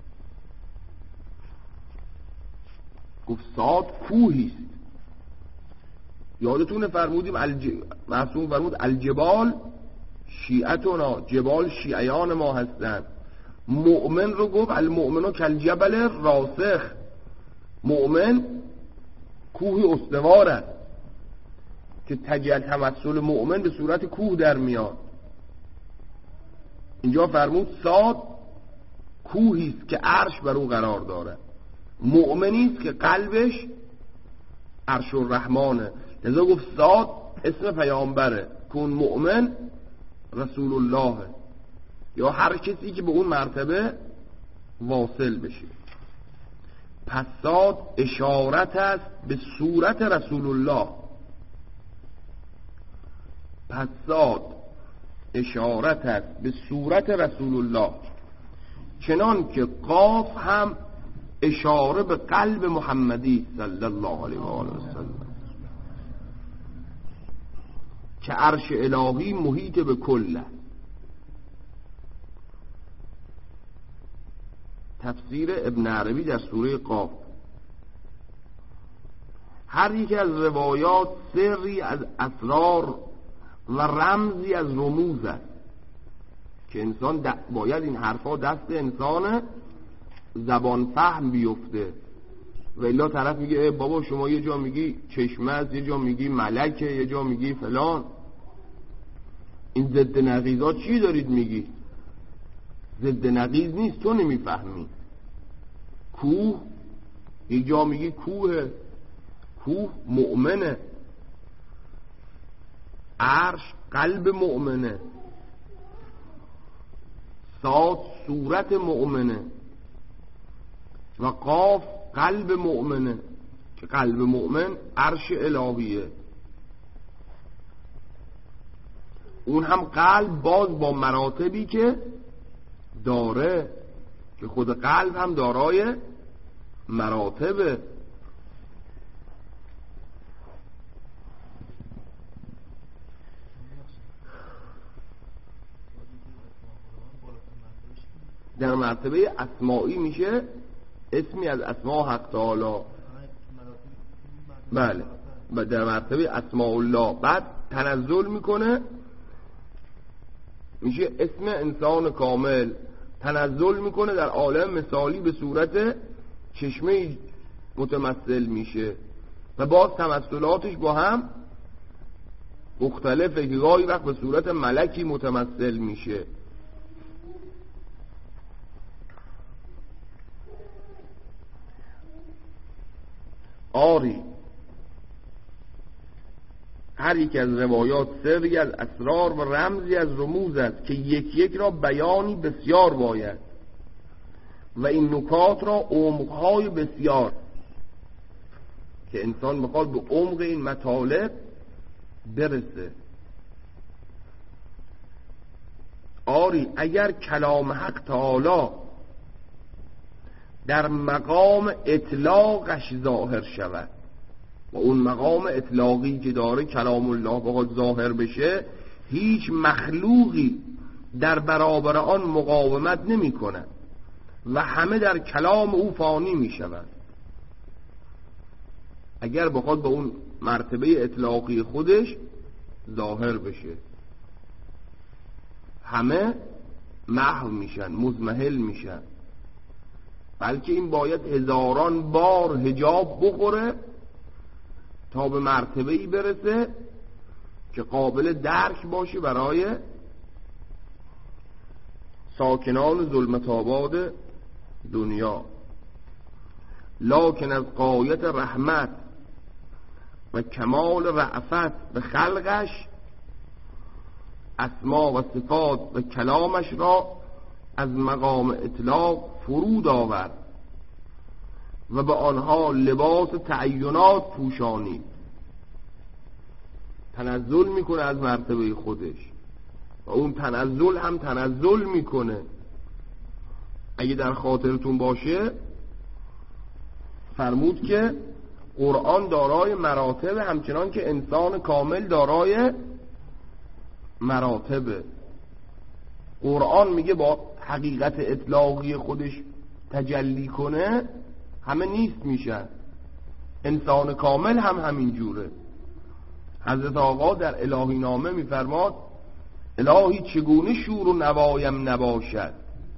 A: گفت صاد کوهیست. یادتونه فرمودیم معصوم فرمود الجبال شیعتنا، جبال شیعیان ما هستند. مؤمن رو گفت المؤمنو کالجبل راسخ، مؤمن کوه استوار است که تمثل مؤمن به صورت کوه در میاد. اینجا فرمود صاد کوهیست که عرش بر او قرار داره، مؤمنیست که قلبش عرش الرحمنه. لذا گفت صاد اسم پیامبره، کن مؤمن رسول الله، یا هر کسی که به اون مرتبه واصل بشه. پس صاد اشارت است به صورت رسول الله. پس صاد اشارت است به صورت رسول الله، چنان که قاف هم اشاره به قلب محمدی صلی الله علیه و آله و سلم، که عرش الهی محیط به کل. تفسیر ابن عربی در سوره قاف: هر یک از روایات سری از اسرار و رمزی از رموز است که انسان باید این حرفا دست انسان زبان فهم بیفته. و الا طرف میگه بابا شما یه جا میگی چشمه است، یه جا میگی ملکه، یه جا میگی فلان، این ضد نقیضات چی دارید میگی؟ ضد نقیض نیست، تو نمیفهمی. کوه یک جا میگی کوه مؤمنه، عرش قلب مؤمنه، صاد صورت مؤمنه و قاف قلب مؤمنه که قلب مؤمن عرش الهیه. اون هم قلب باز با مراتبی که داره، که خود قلب هم دارای مراتبه. در مرتبه اسماعی میشه اسمی از اسماء حق تعالی. بله، در مرتبه اسماء الله بعد تنزل میکنه میشه اسم انسان کامل. تنزل میکنه در عالم مثالی به صورت چشمه متمثل میشه و باز تمثلاتش با هم مختلفه که گاهی وقت به صورت ملکی متمثل میشه. آری هر یک از روایات سری از اسرار و رمزی از رموز است که یک یک را بیانی بسیار باید و این نکات را عمق‌های بسیار، که انسان بخواد به عمق این مطالب برسه. آری اگر کلام حق تعالی در مقام اطلاقش ظاهر شود و اون مقام اطلاقی که داره کلام الله بخواد ظاهر بشه، هیچ مخلوقی در برابر آن مقاومت نمی کند و همه در کلام او فانی می شود. اگر بخواد به اون مرتبه اطلاقی خودش ظاهر بشه، همه محو میشن، مضمحل میشن، بلکه این باید هزاران بار حجاب بخوره تا به مرتبه‌ای برسه که قابل درک باشه برای ساکنان ظلمت آباد دنیا. لکن از غایت رحمت و کمال رأفت به خلقش اسما و صفات و کلامش را از مقام اطلاق فرود آورد و به آنها لباس تعینات پوشانید. تنزل میکنه از مرتبه خودش و اون تنزل هم تنزل میکنه. اگه در خاطرتون باشه فرمود که قرآن دارای مراتب همچنان که انسان کامل دارای مراتبه. قرآن میگه با حقیقت اطلاقی خودش تجلی کنه همه نیست میشن. انسان کامل هم همین جوره. حضرت آقا در الهی نامه میفرماد الهی چگونه شور و نوایم نباشد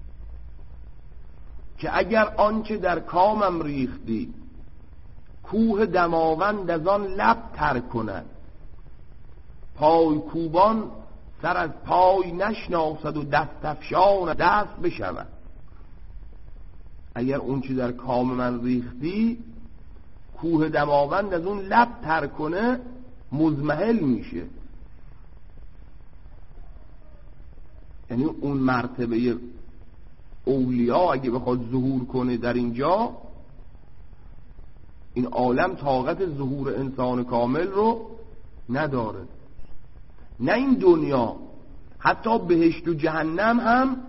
A: که اگر آنچه در کامم ریختی کوه دماوند از آن لب تر کند، پای کوبان سر از پای نشناسد و دست افشان دست بشود. اگر اون چی در کام من ریختی کوه دماوند از اون لب تر کنه مضمحل میشه. یعنی اون مرتبه اولیا اگه بخواد ظهور کنه در اینجا، این عالم طاقت ظهور انسان کامل رو نداره. نه این دنیا، حتی بهشت و جهنم هم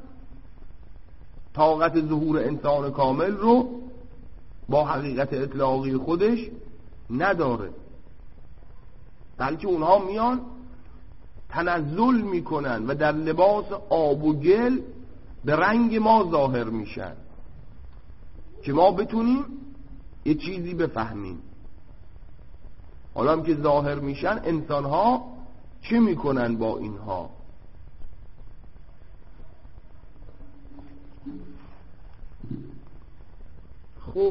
A: طاقت ظهور انسان کامل رو با حقیقت اطلاقی خودش نداره، بلکه اونها میان تنزل میکنن و در لباس آب و گل به رنگ ما ظاهر میشن که ما بتونیم یه چیزی بفهمیم. حالا هم که ظاهر میشن انسان ها چه میکنن با اینها؟ خب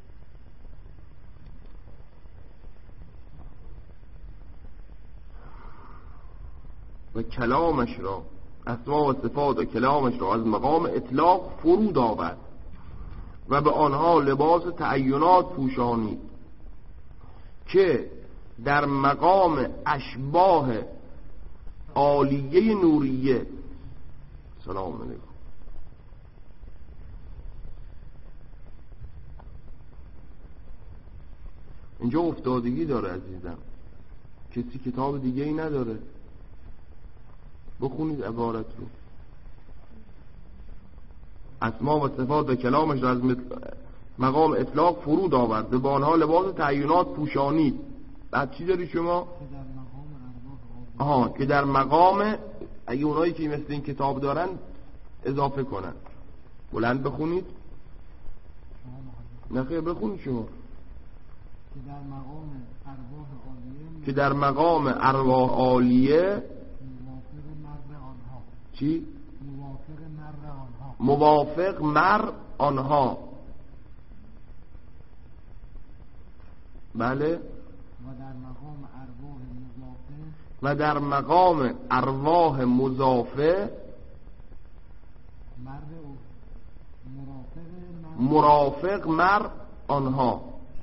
A: و کلامش را، اسما و صفات و کلامش را از مقام اطلاق فرود آورد و به آنها لباس تعینات پوشانید که در مقام اشباه عالیه نوریه. سلام علیکم. اینجا افتادگی داره عزیزم، کسی کتاب دیگه ای نداره. بخونید عبارت رو. اسما و صفات و کلامش را از مقام اطلاق فرود آورد، به آنها لباس تعیینات پوشانید. بعد چی داری شما؟ که در مقام، اگه اونایی که مثل این کتاب دارن اضافه کنن. بلند بخونید. نخیر بخونید شما. که در مقام ارواح عالیه چی؟ موافق مر آنها. بله. و در مقام ارواح مضافه مرافق مر آنها.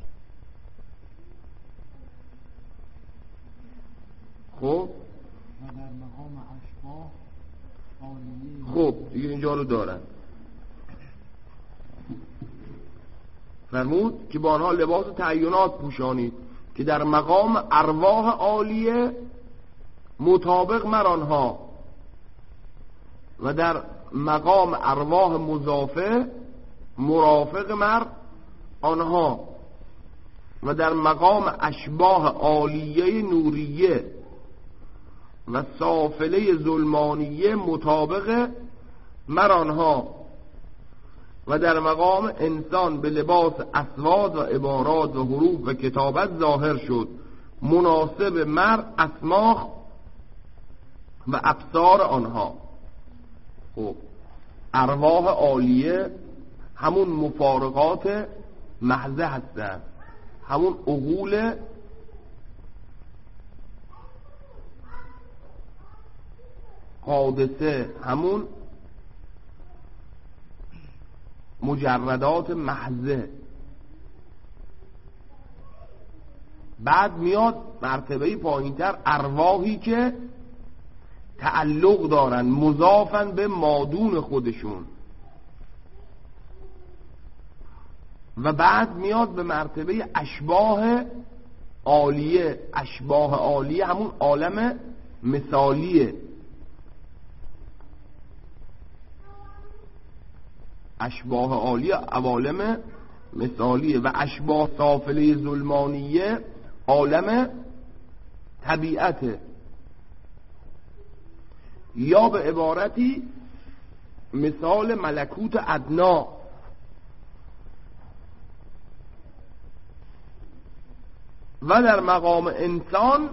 A: خب دیگه اینجا رو دارن. فرمود که با آنها لباس تعیینات پوشانید که در مقام ارواح عالیه مطابق مر آنها، و در مقام ارواح مضافه مرافق مر آنها، و در مقام اشباح عالیه نوریه و سافله ظلمانیه مطابق مر آنها، و در مقام انسان به لباس اصوات و عبارات و حروف و کتابت ظاهر شد، مناسب مر اسماخ و ابصار آنها. خب ارواح عالیه همون مفارقات محضه هستن، همون عقول حادثه، همون مجردات محضه. بعد میاد مرتبه پایینتر ارواحی که تعلق دارن، مضافن به مادون خودشون، و بعد میاد به مرتبه اشباح عالیه. اشباح عالیه همون عالم مثالیه. اشباح عالیه عوالم مثالیه، و اشباح سافله ظلمانیه عالم طبیعته، یا به عبارتی مثال ملکوت ادنا. و در مقام انسان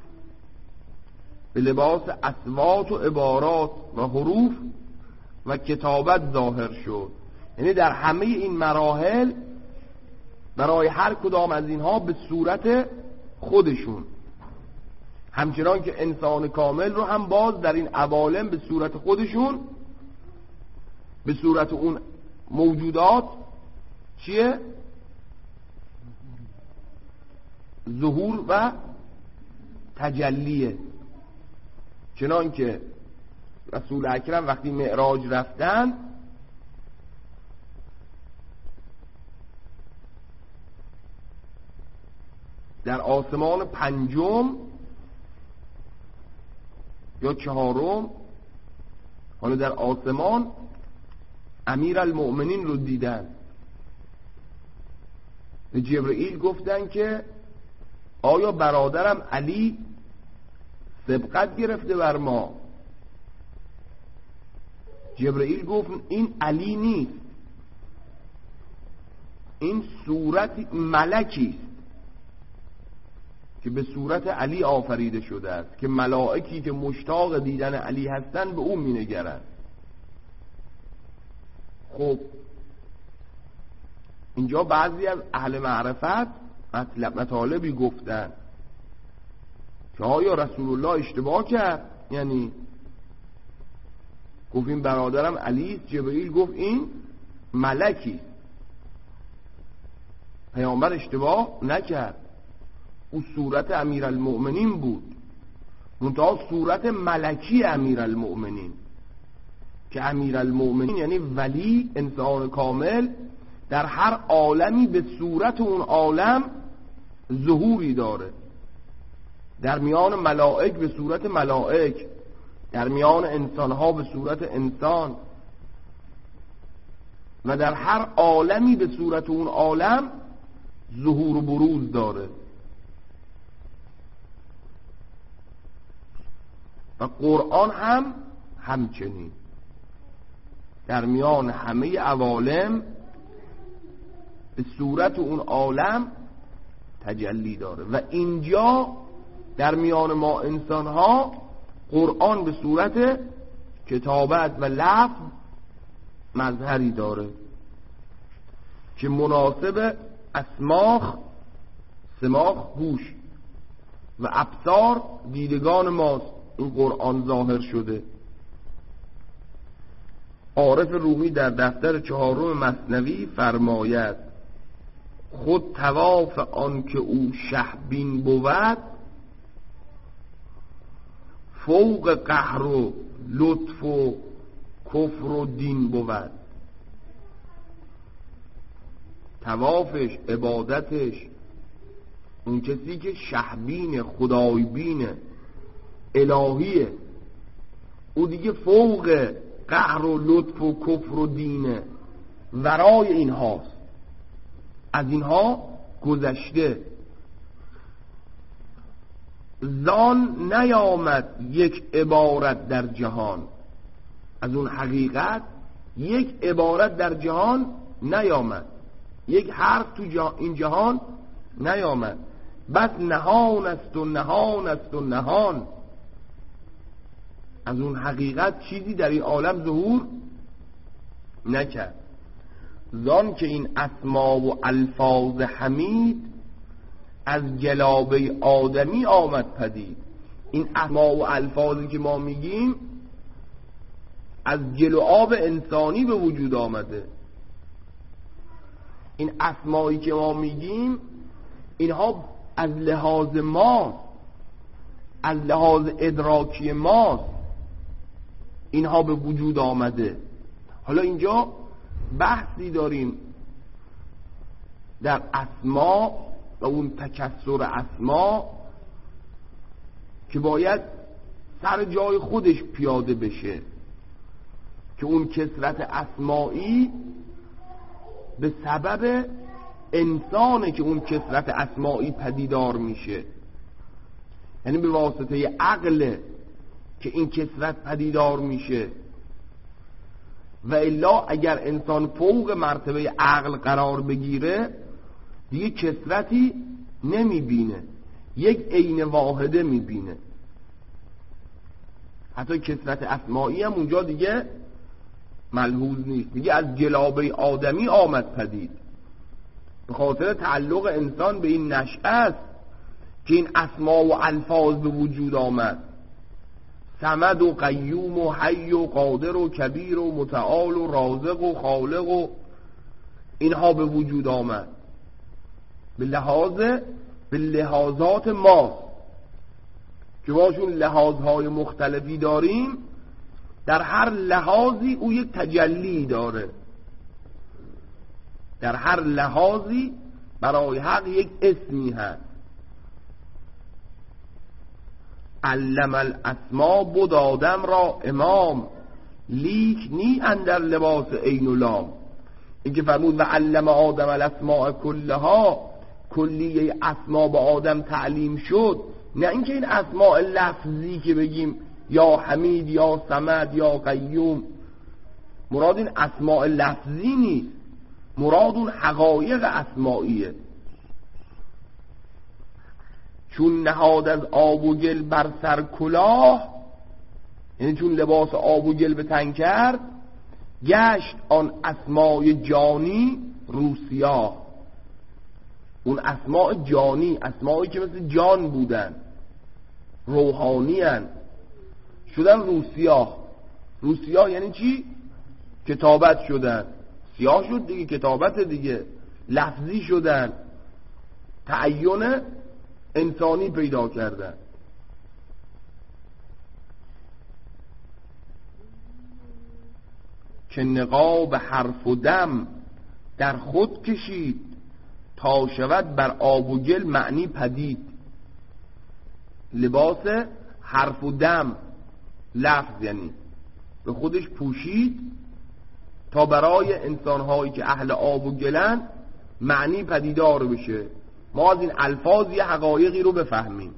A: به لباس اصوات و عبارات و حروف و کتابت ظاهر شد. یعنی در همه این مراحل برای هر کدام از اینها به صورت خودشون، همچنان که انسان کامل رو هم باز در این عوالم به صورت خودشون، به صورت اون موجودات چیه؟ ظهور و تجلیه. چنان که رسول اکرم وقتی معراج رفتن در آسمان پنجم یا چهارم، حالا در آسمان امیر المؤمنین رو دیدن، به جبرئیل گفتن که آیا برادرم علی سبقت گرفته بر ما؟ جبرئیل گفت این علی نیست، این صورت ملکی است که به صورت علی آفریده شده است، که ملائکی که مشتاق دیدن علی هستن به اون مینگرن. خب اینجا بعضی از اهل معرفت مطالبی گفتن که آیا رسول الله اشتباه کرد؟ یعنی گفت این برادرم علی است، جبرئیل گفت این ملکی. پیامبر اشتباه نکرد، او صورت امیرالمؤمنین بود، منتها صورت ملکی امیرالمؤمنین، که امیرالمؤمنین یعنی ولی، انسان کامل، در هر عالمی به صورت اون عالم ظهوری داره. در میان ملائک به صورت ملائک، در میان انسان ها به صورت انسان و در هر عالمی به صورت اون عالم ظهور و بروز داره. و قرآن هم همچنین در میان همه عوالم به صورت اون عالم تجلی داره. و اینجا در میان ما انسان ها قرآن به صورت کتابت و لفظ مظهری داره که مناسب سماخ گوش و ابصار دیدگان ماست. این قرآن ظاهر شده. عارف رومی در دفتر 4 مثنوی فرماید خود طواف آن که او شهبین بود فوق قهر و لطف و کفر و دین بود. طوافش، عبادتش، اون کسی که شهبین، خدایبین، الهیه، او دیگه فوق قهر و لطف و کفر و دینه، ورای این هاست، از اینها گذشته. زان نیامد یک عبارت در جهان، از اون حقیقت یک عبارت در جهان نیامد، یک حرف تو این جهان نیامد. بس نهان است و نهان است و نهان، از اون حقیقت چیزی در این عالم ظهور نکرد. زان که این اسما و الفاظ حمید از جلابه آدمی آمد پدید. این اسما و الفاظی که ما میگیم از جل و آب انسانی به وجود آمده. این اسمایی که ما میگیم اینها از لحاظ ما، از لحاظ ادراکی ما اینها به وجود آمده. حالا اینجا بحثی داریم در اسما و اون تکسر اسما که باید سر جای خودش پیاده بشه، که اون کثرت اسمایی به سبب انسانه که اون کثرت اسمایی پدیدار میشه، یعنی به واسطه عقل که این کثرت پدیدار میشه. و الا اگر انسان فوق مرتبه عقل قرار بگیره دیگه کثرتی نمیبینه، یک عین واحده میبینه. حتی کثرت اسمایی هم اونجا دیگه ملحوظ نیست، دیگه از جلابه آدمی آمد پدید. به خاطر تعلق انسان به این نشأه است که این اسما و الفاظ به وجود آمد. صمد و قیوم و حی و قادر و کبیر و متعال و رازق و خالق و اینها به وجود آمد به لحاظات ما که باشون لحاظهای مختلفی داریم. در هر لحاظی او یک تجلی داره، در هر لحاظی برای حق یک اسمی هست. علم الاسما بود آدم را امام، لیک نی اندر لباس عین و لام. این که فرمود و علم آدم الاسماء کلها، کلیه اسما به آدم تعلیم شد، نه اینکه این اسماء لفظی که بگیم یا حمید یا صمد یا قیوم، مراد این اسماء لفظی نیست، مراد اون حقایق اسمائیه. چون نهاد از آب و گل بر سر کلاه، یعنی چون لباس آب و گل به تن کرد، گشت آن اسمای جانی روسیا. اون اسماء جانی، اسمایی که مثل جان بودن، روحانی هن، شدن روسیا. روسیا یعنی چی؟ کتابت شدن، سیاه شد دیگه، کتابت دیگه، لفظی شدن، تعین انسانی پیدا کردن. که نقاب حرف و دم در خود کشید، تا شود بر آب و گل معنی پدید. لباس حرف و دم لفظ یعنی به خودش پوشید تا برای انسانهایی که اهل آب و گلن معنی پدیدار بشه، ما از این الفاظ یه حقایقی رو بفهمیم.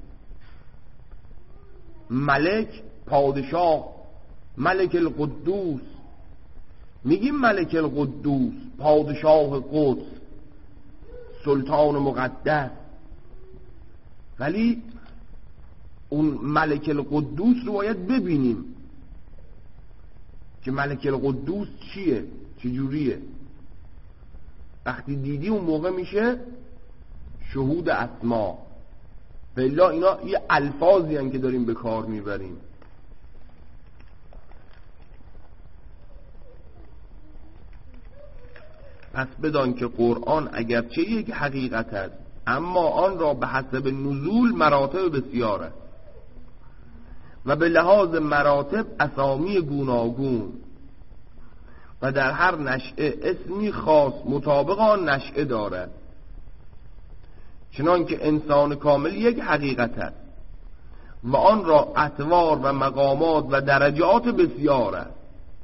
A: ملک، پادشاه، ملک القدوس، میگیم ملک القدوس، پادشاه قدس، سلطان مقدس، ولی اون ملک القدوس رو باید ببینیم که ملک القدوس چیه، چجوریه. وقتی دیدی اون موقع میشه شهود اسما. بلا اینا یه الفاظی هن که داریم به کار میبریم. پس بدان که قرآن اگرچه یک حقیقت است اما آن را به حسب نزول مراتب بسیار است و به لحاظ مراتب اسامی گوناگون و در هر نشأه اسمی خاص مطابق آن نشأه دارد. چنان که انسان کامل یک حقیقت است و آن را اطوار و مقامات و درجات بسیار است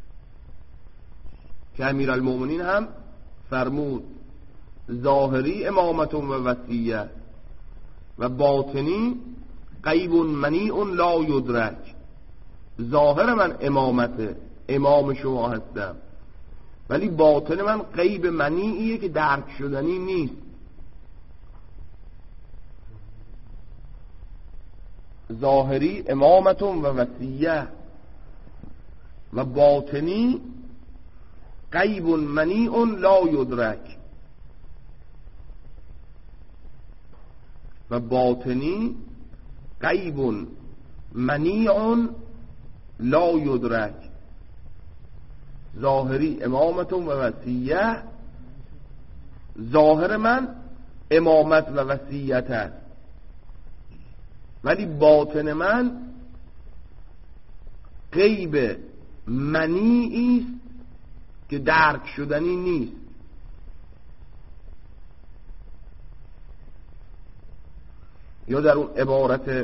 A: که امیرالمومنین هم فرمود ظاهری امامت و وصیه و باطنی غیب منیع لا یدرک. ظاهر من امامته، امام شما هستم، ولی باطن من غیب منیعیه که درک شدنی نیست. ظاهری امامت و وصیه و باطنی غیب منیع لا یدرک. و باطنی غیب منیع لا یدرک. ظاهری امامت و وصیه، ظاهر من امامت و وصیت است، ولی باطن من غیب منیعی است که درک شدنی نیست. یا در اون عبارت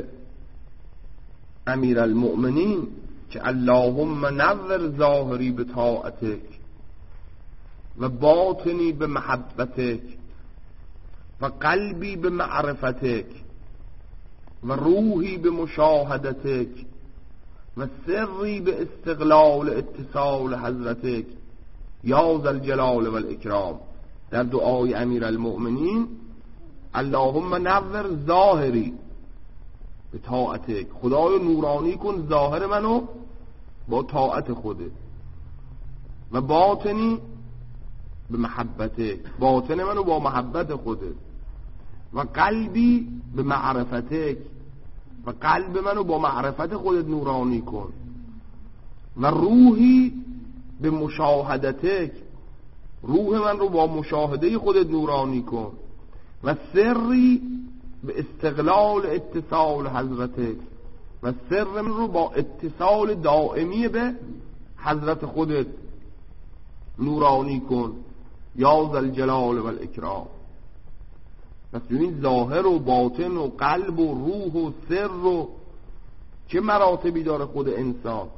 A: امیرالمؤمنین که اللهم نور ظاهری به طاعتک و باطنی به محبتک و قلبی به معرفتک و روحی به مشاهدتک و سری به استقلال اتصال حضرتک یا ذا الجلال و الاکرام. در دعای امیرالمؤمنین اللهم نور ظاهری به طاعتک، خدای نورانی کن ظاهر منو با طاعت خودت، و باطنی به محبتک، باطن منو با محبت خودت، و قلبی به معرفتک، و قلب منو با معرفت خودت نورانی کن، و روحی به مشاهدتک، روح من رو با مشاهده خودت نورانی کن، و سری به استقلال اتصال حضرتک، و سر من رو با اتصال دائمی به حضرت خودت نورانی کن یا ذا الجلال و الاکرام. پس ببین ظاهر و باطن و قلب و روح و سر و چه مراتبی داره خود انسان.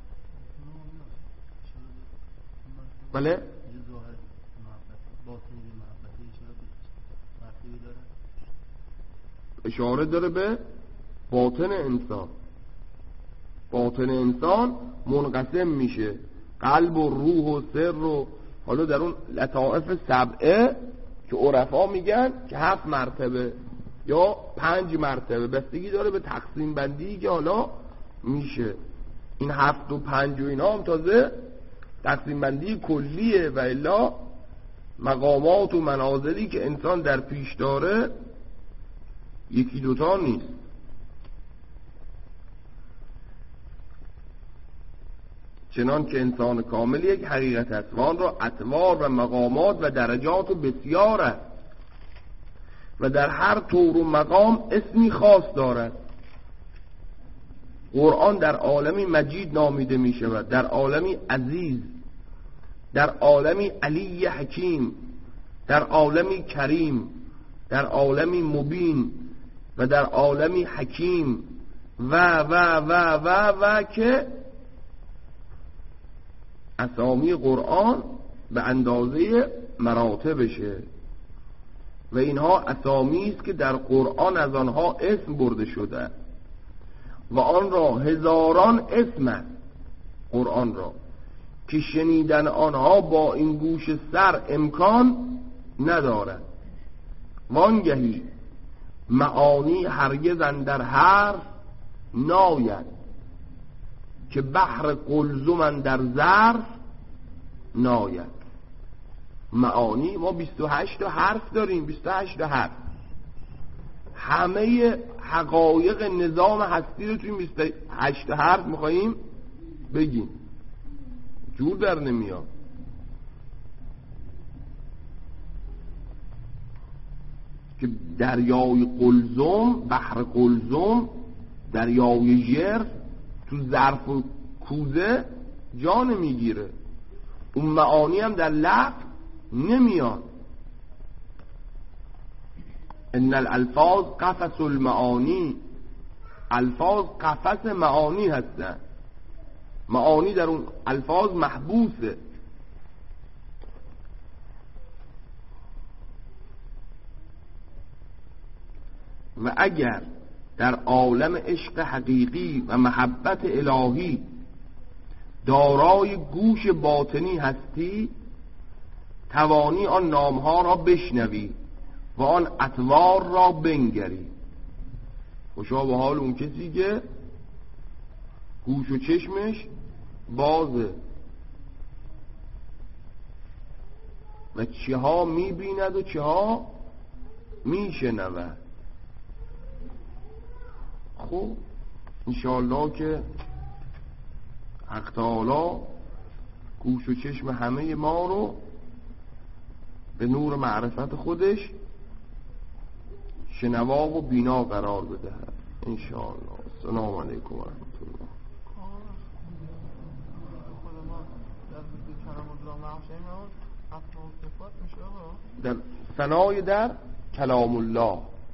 A: بله؟ اشاره داره به باطن انسان. باطن انسان منقسم میشه، قلب و روح و سر و حالا در اون لطائف سبعه که عرفا میگن که 7 مرتبه یا 5 مرتبه، بستگی داره به تقسیم بندی که حالا میشه. این 7 و 5 و اینا هم تازه تقسیم بندی کلیه، و الا مقامات و منازلی که انسان در پیش داره یکی دوتا نیست. چنان که انسان کامل یک حقیقت است و آن را اطوار و مقامات و درجات بسیار است و در هر طور و مقام اسمی خاص دارد. قرآن در عالمی مجید نامیده می شود، در عالمی عزیز، در عالمی علی حکیم، در عالمی کریم، در عالمی مبین و در عالمی حکیم و که اسامی قرآن به اندازه مراتبشه و اینها اسامی است که در قرآن از آنها اسم برده شده و آن را هزاران اسم است قرآن را که شنیدن آنها با این گوش سر امکان ندارد. وانگهی معانی هرگز اندر حرف ناید که بحر قلزم اندر ظرف ناید. معانی ما 28 حرف داریم، 28 حرف، همه حقایق نظام هستی رو توی 28 حرف میخواییم بگیم، جور در نمیاد. که دریای قلزم، بحر قلزم، دریای ژرف تو ظرف و کوزه جا نمیگیره، اون معانی هم در لفظ نمیاد. ان الالفاظ قفص المعانی، الفاظ قفص معانی هستن، معانی در اون الفاظ محبوسه. و اگر در عالم عشق حقیقی و محبت الهی دارای گوش باطنی هستی، توانی آن نامها را بشنوی و آن اطوار را بنگری. خوشا به حال اون کسی که گوش و چشمش بازه و چه ها میبیند و چه ها میشنود. خب انشاءالله که حق تعالی گوش و چشم همه ما رو به نور معرفت خودش شنوا و بینا قرار بده انشاءالله. السلام علیکم و رحمت الله. در ثنای در کلام الله،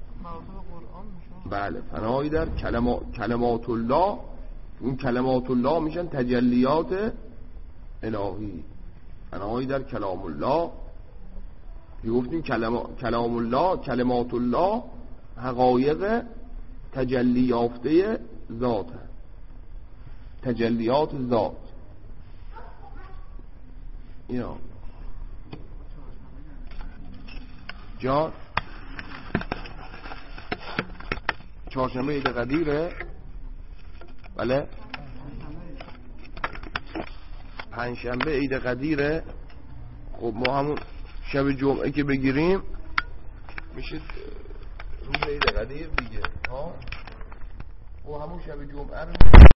A: بله ثنای در کلمات الله. اون کلمات الله میشن تجلیات الهی. ثنای در کلام الله که گفتیم کلام الله، کلمات الله حقایق تجلی یافته ذات هست، تجلیات ذات. اینا جان چهارشنبه عید قدیره، بله پنجشنبه عید قدیره. خب ما همون شب جمعه که بگیریم میشه روز عید قدیر دیگه ها، و همون شب جمعه رو